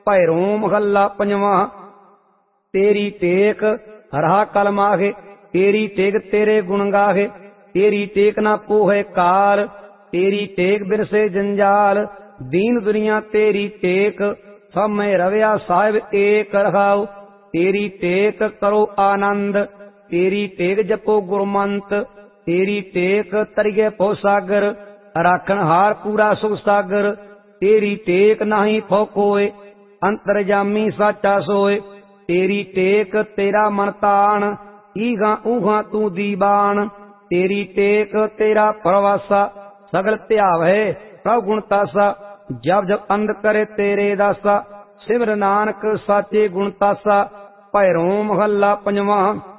भैरों महला पंजवा। तेरी टेक हरा कल माहे, तेरी टेक तेरे गुण गाहे, तेरी टेक ना पोहे काल, तेरी टेक बिरसे जंजाल, दीन दुनिया तेरी टेक, सब में रव्या साहिब एक रखाओ, तेरी टेक करो आनंद, तेरी टेक जपो गुरमंत, तेरी टेक तरिए पो सागर, राखन हार पूरा सुख सागर, तेरी टेक नाही फौकोए, अंतरजामी साचा सोए, तेरी टेक तेरा मन तान, ईगा ऊहा तू दीवान, तेरी टेक तेरा प्रवासा, सगल त्यावे प्रभु गुण तासा, जब जब अंध करे तेरे दासा, सिमर नानक साचे गुण तासा। भैरों महला पंजवा।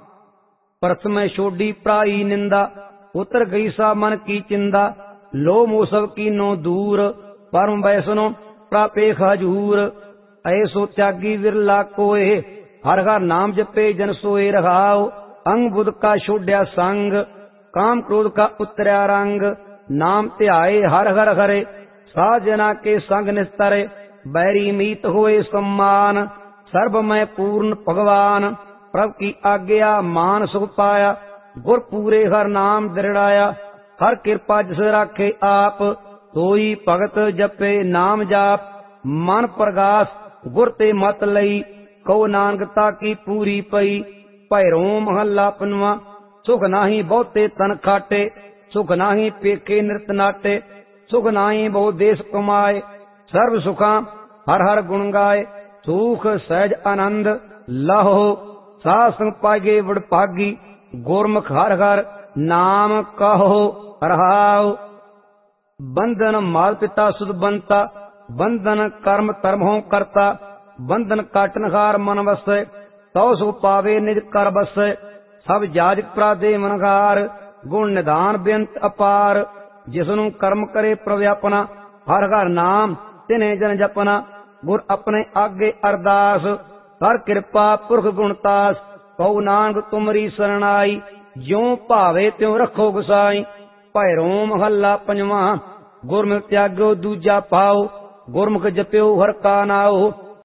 प्रथम छोड़ी प्राई निंदा, उतर गई सा मन की चिंदा, लो मोसव की नो दूर, परम वैष्णो प्रापे खजूर, ऐसो त्यागी विरला कोय, हर हर नाम जपे जन सोए रहाओ, अंग बुध का छोड्या संग, काम क्रोध का उतरया रंग, नाम ध्याए हर हर हरे, साजना के संग निस्तरे, बैरी मीत होए सम्मान, सर्व में पूर्ण भगवान, प्रभु की आज्ञा मान सुख पाया, गुर पूरे हर नाम दृढ़ाया, हर कृपा जिस राखे आप, सोई भगत जपे नाम जाप, मन प्रगास गुर ते मत लई, कहो नानकता की पूरी पई। भैरों महला पंजवा। सुख नाही बहुते तन खाटे, सुख नाही पेखे नृत नाटे, सुख नाही बहु देश कमाए, सर्व सुखा हर हर गुण गाए, सुख सहज आनंद लहो, साध संग पागे बड़ भागी, गुरमुख हर हर नाम कहो रहाओ। बंधन माल पिता सुध बनता, बंधन कर्म धर्मों करता, बंधन काटनहार मन वसै, तौ सुख पावे निज कर बसै, सब जाजक प्रादे मनगार, गुण निधान बेअंत अपार, जिसनु कर्म करे प्रव्यापना, हर हर नाम तिन्हें जन जपना, गुर अपने आगे अरदास, कर कृपा पुरख गुणतास, कहो नानक तुमरी शरणाई, ज्यों भावे त्यों रखो गुसाई। भैरों महला पंजवा। गुरमुख त्यागो दूजा पाओ, गुरमुख जप्यो हर का नाओ,